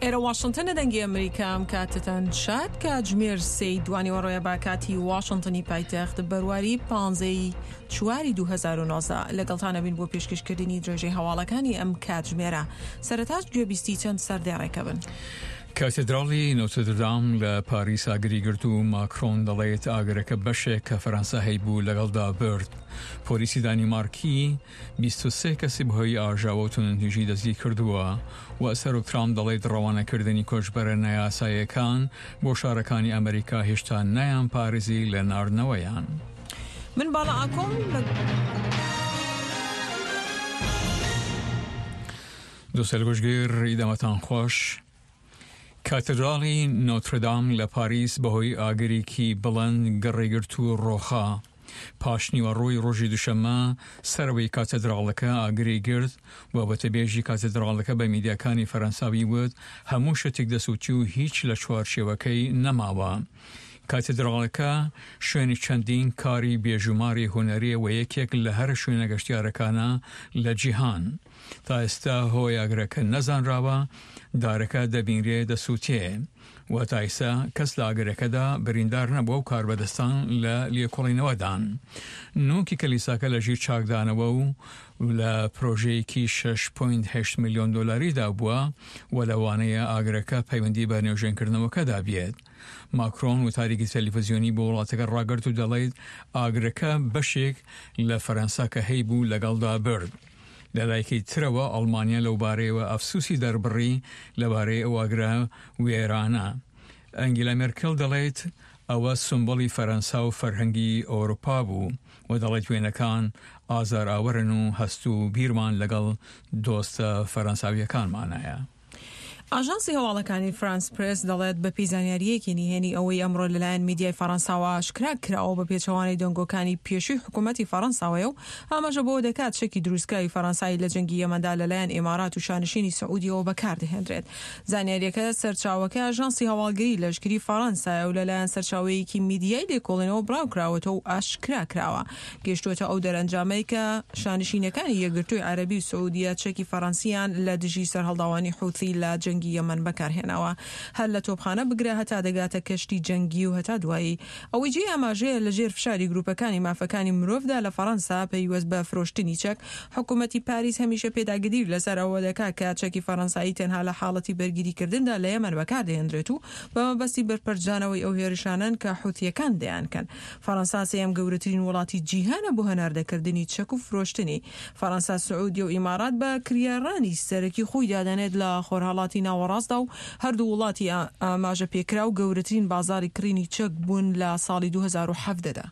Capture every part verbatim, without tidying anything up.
ئێرە واشنتن لە دەنگی ئەمریکام کاتتان شاد کاتژمێر سەی دوانی وەڕۆیە باکاتی واشنتنی پایتەخت بەرواری پانزەی چواری دوو هەزار و نۆزدە لەگەڵتانە بین بۆ پێشکەشکردنی درێژەی هەواڵەکانی ئەم کاتژمێرە. سەرەتاش گوێبیستی چەند سەردێڕێکە بن. کاتێدراڵی نۆتردام لە پاریس ئاگری گرت و ماکرۆن دەڵێت ئاگرەکە بەشێک کە فەرەنسا هەیبوو لەگەڵدا برد. پۆلیسی دانیمارکی بیست و سێ کەسی بەهۆی ئاژاوە و توندوتیژی دەستگیر کردووە و سەرۆک ترامپ دەڵێت ڕەوانەکردنی کۆچبەرە نایاساییەکان بۆ شارەکانی ئەمریکا هێشتا نەیان پارێزی لە ناردنەوەیان. من باڵا ئاکۆم دووسەر گۆشتگیر ئیدەمەتان خۆش. کاتێدراڵی نۆتردام لە پاریس بەهۆی ئاگرێکی بڵند گەڕێگرت و ڕۆخا. پاشنیوەڕۆی ڕۆژی دووشەممە سەرەوەی کاتێدراڵەکە ئاگری گرت و بەتەبێژی کاتێدراڵەکە بە میدیاکانی فەرەنساوی وت هەموو شتێک دەسووتی و هیچ لە چوارچێوەکەی نەماوە. کاتێدراڵەکە شوێنی چەندین کاری بێژوماری هونەریە و یەکێک لە هەر شوێنە گەشتیارەکانە لە جیهان. تا ئێستا هۆی ئاگرەکە نەزانراوە، دارەکە دەبینرێ دەسووتێ و تا ئێستا کەس لە ئاگرەکەدا بریندار نەبووە و کاربەدەستان لە لێکۆڵینەوەدان. نوکی کەلیساکە لە ژیر چاکدانەوە و لە پرۆژەیەکی شش پۆینت هەشت ملیۆن دۆلاریدا بووە و لەوانەیە ئاگرەکە پەیوەندی بە نێوژێنکردنەوەکەدا بێت. ماکرۆن و تاریکی تەلەڤیزیۆنی بۆ وڵاتەکە ڕاگرت و دەڵێت ئاگرەکە بەشێک لە فەرەنسا کە هەیبوو لەگەڵدا برد. لەلایەکی ترەوە ئەڵمانیا لەو بارەیەوە ئەفسوسی دەربڕی لەبارەی ئەو ئاگرە وێرانە. ئەنگیلا مێرکل دەڵێت ئەوە سمبڵی فەرەنسا و فەرهەنگی ئەوروپا بوو و دەڵێت وێنەکان ئازار ئاوەرن و هەست و بیرمان لەگەڵ دۆستە فەرەنساویەکانمانایە. ئاژانسی هەواڵەکانی فرانس پرس دەڵێت بە پێیزانیاریەکی نهێنی ئەوەی ئەمڕۆ لەلایەن میدیای فەرەنساوە ئاشکرا کراوە بە پێچەوانەی دەنگۆکانی پێشووی حکوومەتی فەرەنساوەیە و ئاماژە بۆ دەکات شەکی دروستکراوی فەرەنسای لە جەنگی یەمەندا لەلایەن ئێمارات و شانشینی سعودیەوە بەکاردەهێنرێت. زانیاریەکە سەرچاوەکە ئاژانسی هەواڵگەری لەشکری فەرەنسایە و لەلایەن سەرچاوەیەکی میدیای لێکۆڵینەوە بڕاوکراوەتەوە و ئاشکرا کراوە. گەیشتووەتە ئەو دەرەنجامەی کە شانشینەکانی یەکگرتووی عەرەبی و سعودیە چەکی فەرەنسیان لە دژی سەرهەڵداوانی حوثی لە جەنگی یەمەن بەکارهێناوە. هەر لە تۆپخانە بگرە هەتا دەگاتە کەشتی جەنگی و هەتا دوایی. ئەوەی جێ ئاماژەیە لەژێر فشاری گروپەکانی مافەکانی مرۆڤدا لە فەرەنسا پەیوەست بە فرۆشتنی چەک. حکوومەتی پاریس هەمیشە پێداگیر لەسەر ئەوە دەکات کە چەکی فەرەنسایی تەنها لە حاڵەتی بەرگریکردندا لە یەمەن بەکاردەهێنرێت و بە مەبەستی بەرپەرجانەوەی ئەو هێرشانن کە حوثیەکان دەیانکەن. فەرەنسا سێیەم گەورەترین وڵاتی جیهانە بۆ هەناردەکردنی چەک و فرۆشتنی. فەرەنسا، سعودیە و ئیمارات بە کریارانی سەرەکی خۆی دادەنێت لە خۆرهەڵاتی ناوەڕاستدا و هەردوو وڵاتی ئاماژە پێکرا و گەورەترین بازاری کڕینی چەک بوون لە ساڵی دوو هەزار و حەڤدەدا.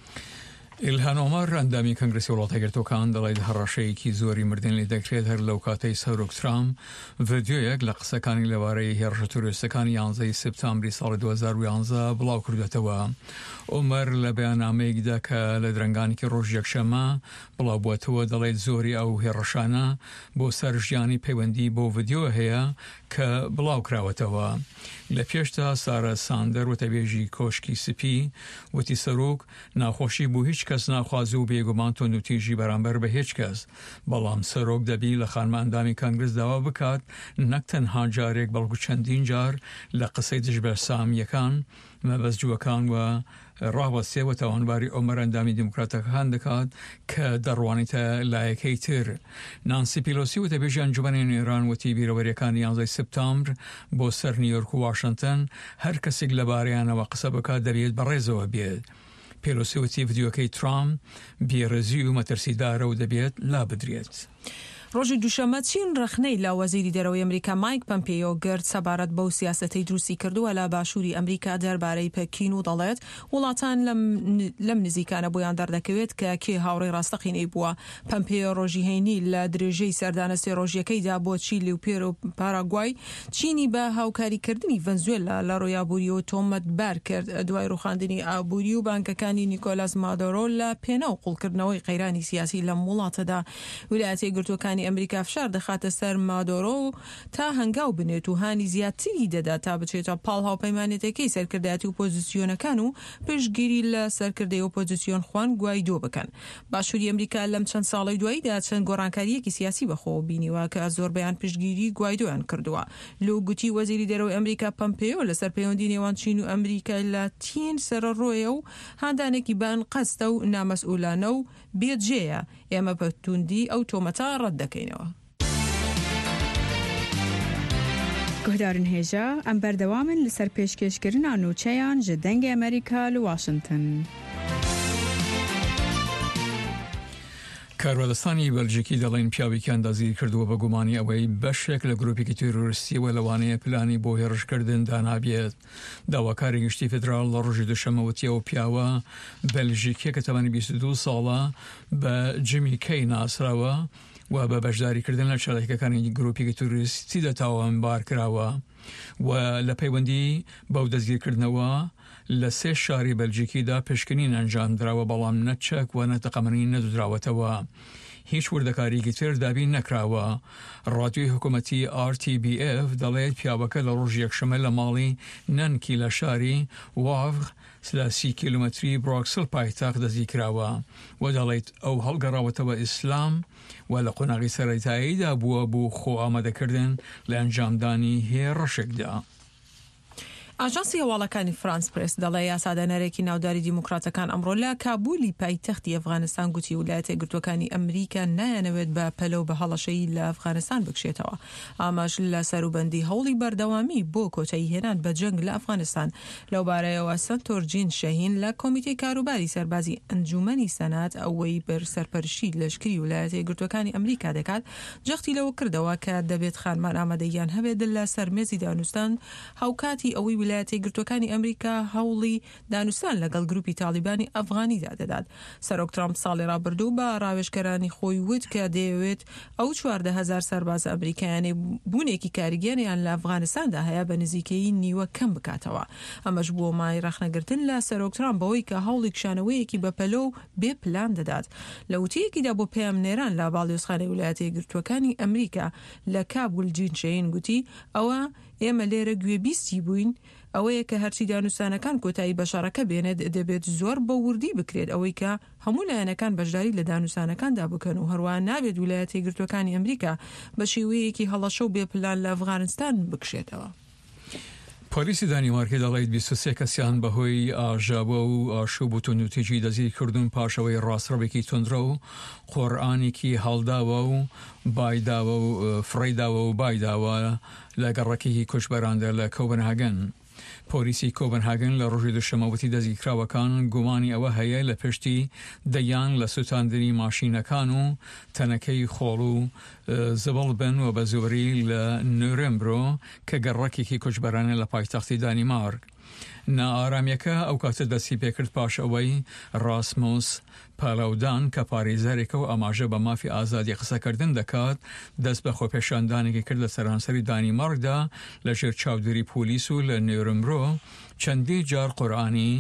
ئیلهان ئۆمار ئەندامی کۆنگرەسی وڵاتە یەکگرتووەکان دەڵێت هەڕەشەیەکی زۆری مردن لێ دەکرێت هەر لەو کاتەی سەرۆک ترامپ ڤیدیۆیەک لە قسەکانی لەبارەی هێرشە تورۆریستەکانی یانزەی سپتامبری ساڵی دوو هەزار و یانزە بڵاو کردوێتەوە. ئۆمەر لە بەیاننامەیەکدا کە لە درەنگانێکی ڕۆژ یەکشەممە بڵاوبووەتەوە دەڵێت زۆری ئەو هێڕەشانە بۆ سەر ژیانی پەیوەندی بۆ ڤیدیۆ هەیە کە بڵاو کراوەتەوە. لە پێشتا سارە ساندەر وتەبێژی کۆشکی سپی وتی سەرۆک ناخۆشی بوو هیچ کەس ناخوازی و بێگومان توندوتیژی بەرامبەر بە هیچ کەس، بەڵام سەرۆک دەبی لە خانماندامی کۆنگرس داوا بکات نەک تەنها جارێک بەڵکو چەندین جار لە قسەی دژبەرسامیەکان مەبەستجووەکان و ڕاوەستێوە تاوانباری ئۆمەر ئەندامی دیموکراتەکان دەکات کە دەڕوانیتە لایەکەی تر. نانسی پیلۆسی وتەبێژی ئەنجومەنی نێران وتی بیرەوەریەکانی یانزەی سپتامبر بۆ سەر نیویۆرک و واشنتن هەر کەسێک لەبارەیانەوە قسە بکات دەبێت بەڕێزەوە بێت. پیلۆسی وتی ڤیدیۆکەی ترامپ بێڕێزی و مەترسیدارە و دەبێت لا بدرێت. ڕۆژی دووشەممە چین ڕخنەی لە وەزیری دەرەوەی ئەمریکا مایک پەمپێیۆ گرت سەبارەت بەو سیاسەتەی دروستی کردووە لە باشووری ئەمریکا دەربارەی پەکین و دەڵێت وڵاتان لەم نزیکانە بۆیان دەردەکەوێت کە کێ هاوڕێی ڕاستەقینەی بووە. پەمپێیۆ ڕۆژی هەینی لە درێژەی سەردانە سێ ڕۆژیەکەیدا بۆ چیلی و پێر و پاراگوای چینی بە هاوکاریکردنی ڤەنزوێلا لە ڕۆیابووری و تۆمەتبار کرد دوای ڕوخاندنی ئابووری و بانکەکانی نیکۆلاس مادۆرۆ لە پێناو قوڵکردنەوەی قەیرانی سیاسی لەم وڵاتەدا. ویلایەتە یەکگرتووەکانی گرتوەکانی ئەمریکا فشار دەخاتە سەر مادۆرۆ تا هەنگاو بنێت و هانی زیاتری دەدا تا بچێتە پاڵ هاوپەیمانێتەکەی سەرکردایەتی ئۆپۆزیسیۆنەکان و پشتگیری لە سەرکردەی ئۆپۆزیسیۆن خوان گوایدۆ بکەن. باشووری ئەمریکا لەم چەند ساڵی دواییدا چەند گۆڕانکاریەکی سیاسی بەخۆ بینیوە کە زۆربەیان پشتگیری گوایدۆیان کردووە. لۆ گوتی وەزیری دەرەوەی ئەمریکا پەمپێۆ لەسەر پەیوەندی نێوان چین و ئەمریکا لە تین سەرڕۆیە و هاندانێکی بان قەستە و نامەسئولانە و بێجێیە. ئێمە بە توندی ئەو تۆمەتە ڕەت دەکەینەوە. گۆدارن هێژە ئەم بەردەوامن لەسەر پێشکەشکردنا نوچەیان ji dengê ئەمریکا لە واشنگتن. کارۆدەستانی بەلژیکی دەڵێن پیاوێکیان دەزیر کردووە بە گومانی ئەوەی بەشێک لە گروپێکی تۆرۆریستیەوە لەوانەیە پلانی بۆ هێرشکردن دانابێت. داواکاری گشتی فدرال لە ڕۆژی دووشەمەوتیەوە پیاوە بەلژیکیە کە تەمەنی بیست و دوو ساڵە بە جمی کەی ناسراوە و بە بەشداریکردن لە چالاکیەکانی گروپێکی تۆرۆریستی دەتاوانبار کراوە و لە پەیوەندی بەو دەستگیرکردنەوە لە سێ شاری بەلژیکیدا پشکنین ئەنجام دراوە بەڵام نەچەک و نەتەقەمەنی نەدودراوەتەوە. هیچ وردەکاریەکی تر دابین نەکراوە. ڕادیۆی حکوومەتی آر تی بی ئێف دەڵێت پیاوەکە لە ڕۆژ یەکشەمە لە ماڵی نەنکی لە شاری واڤغ لە سی کیلومتری بڕۆکسل پایتەخت دەزی کراوە و دەڵێت ئەو هەڵگەڕاوەتەوە ئیسلام و لە قۆناغی سەرەتاییدا بووە بۆ خۆ ئامادەکردن لە ئەنجامدانی هێرشێکدا. ئاژانسی هەواڵەکانی فرانس پرس دەڵێ یاسادانەرێکی ناوداری دیموکراتەکان ئەمڕۆ لە کابولی پایتەختی ئەفغانستان گوتی ویلایەتە یەکگرتووەکانی ئەمریکا نایانەوێت بە پەلەو بە هەڵەشەیی لە ئەفغانستان بکشێتەوە. ئاماژ لە سەروبەندی هەوڵی بەردەوامی بۆ کۆتایی هێنان بە جەنگ لە ئەفغانستان. لەو بارەیەوە سنتۆرجین شەهین لە کۆمیتەی کاروباری سەربازی ئەنجومەنی سەنات ئەوەی بەر سەرپەرشی لەشکری ویلایەتە یەکگرتووەکانی ئەمریکا دەکات جەختی لەوە کردەوە کە دەبێت خانمان ئامادەیان هەبێت لە سەرمێزی دانوستان هاوکاتی ئەوەی ویلایەتە یەکگرتووەکانی ئەمریکا هەوڵی دانوستان لەگەڵ گروپی تالیبانی ئەفغانیدا دەدات. سەرۆک ترامپ ساڵی ڕابردوو بە ڕاوێژکەرانی خۆی وت کە دەیەوێت ئەو چواردە هەزار سەرباز ئەمریکایانی بوونێکی کاریگەریان لە ئەفغانستاندا هەیە بە نزیکەیی نیوە کەم بکاتەوە. ئەمەش بۆ مای ڕەخنەگرتن لە سەرۆک ترامپ بەوەی کە هەوڵی کشانەوەیەکی بە پەلۆ بێ پلان دەدات. لە وتیەکیدا بۆ پەیامنێران لە باڵیۆزخانەی ویلایەتە یەکگرتووەکانی ئەمریکا لە کابول جین شەهین گوتی ئەوە ئێمە لێرە گوێبیستی بووین ئەوەیە کە هەرچی دانوستانەکان کۆتایی بەشارەکە بێنێت دەبێت زۆر بە وردی بکرێت ئەوەی کە هەموو لایەنەکان بەشداری لە دانوستانەکاندا بکەن و هەروان نابێت ویلایەتە یەکگرتووەکانی ئەمریکا بە شێوەیەکی هەڵەشە و بێپلان لە ئەفغانستان بکشێتەوە. پۆلیسی دانیمارکی دەڵێت بیست و سێ کەسیان بەهۆی ئاژابە و ئاشوب و توندوتیژی دەزی کردوون پاشەوەی ڕاستڕەوێکی تندرە و قۆرئانێکی هەڵداوە و بایداوە و فڕێداوە و بایداوە لە گەڕەکێکی کوچبەراندا لە کۆپنهاگن. پۆلیسی کۆپنهاگن لە ڕۆژی دووشەمەوتی دەزیکراوەکان گومانی ئەوە هەیە لە پشتی دەیان لە سوتاندنی ماشینەکان و تەنەکەی خۆڵ و زبڵ بن و بە زۆری لە نورێمبرۆ کە گەڕەکێکی کوچبەرانە لە پایتەختی دانیمارک. نائارامیەکە ئەو کاتە دەستی پێکرد پاش ئەوەی ڕاسمۆس پالاودان کە پارێزارێکە و ئاماژە بە مافی ئازادی قسەکردن دەکات دەست بە خۆپێشاندانێکی کرد لە سەرانسەری دانیمارکدا لە ژێر چاودێری پۆلیس و لە نێورمبرۆ چەندی جار قورئانی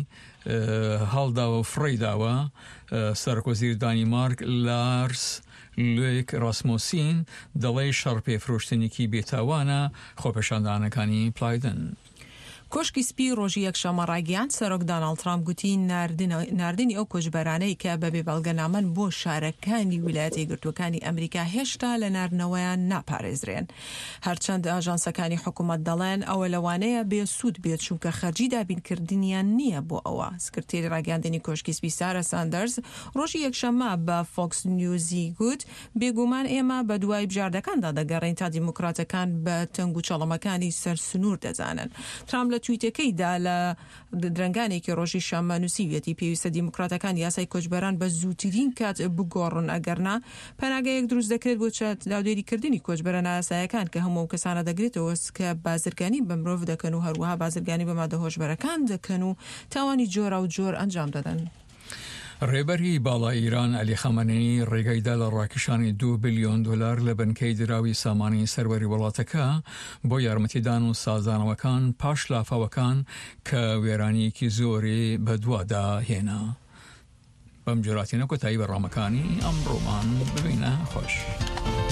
هەڵداوە و فڕێداوە. سەرۆکوەزیر دانیمارک لارس لوێک ڕاسمۆسین دەڵێ شەڕ پێفرۆشتنێکی بێتاوانە خۆپێشاندانەکانی پلایدن. کۆشکی سپی ڕۆژی یەکشەمە ڕاگەیان سەرۆک داناڵد ترامپ گوتی ناردنی ئەو کۆچبەرانەی کە بەبێ بەڵگەنامەن بۆ شارەکانی ویلایەتە یەکگرتووەکانی ئەمریکا هێشتا لە ناردنەوەیان ناپارێزرێن. هەرچەند ئاژانسەکانی حکوومەت دەڵێن ئەوە لەوانەیە بێ سوود بێت چونکە خەرجی دابینکردنیان نییە بۆ ئەوە. سکرتێری ڕاگەاندنی کۆشکی سپی سارە ساندەرز ڕۆژی یەکشەمە بە فۆکس نیوزی گوت بێگومان ئێمە بە دوای بژاردەکاندا دەگەڕین تا دیموکراتەکان بە تەنگ و چەڵەمەکانی سەرسنوور دەزانن. ترامپ لە تویتەکەیدا لە درنگانێکی ڕۆژی شەمە نووسیوێتی پێویستە دیموکراتەکان یاسای کۆچبەران بە زووترین کات بگۆڕن ئەگەرنا پەناگەیەک دروست دەکرێت بۆ داودێریکردنی کۆچبەرە نایاسایەکان کە هەموو کەسانە دەگرێتەوە کە بازرگانی بە مرۆڤ دەکەن و هەروەها بازرگانی بە مادە هۆشبەرەکان دەکەن و تاوانی جۆرا و جۆر ئەنجام دەدەن. ڕێبەری باڵا ئیران عەلی خەمەنەی ڕێگەیدا لە ڕاکێشانی دوو بلیۆن دۆلار لە بنکەی دراوی سامانی سەروەری وڵاتەکە بۆ یارمەتیدان و سازانەوەکان پاش لافاوەکان کە وێرانیەکی زۆری بەدوادا هێنا. بەم جۆراتینە کۆتایی بەڕامەکانی ئەمڕۆمان ببینە خۆش.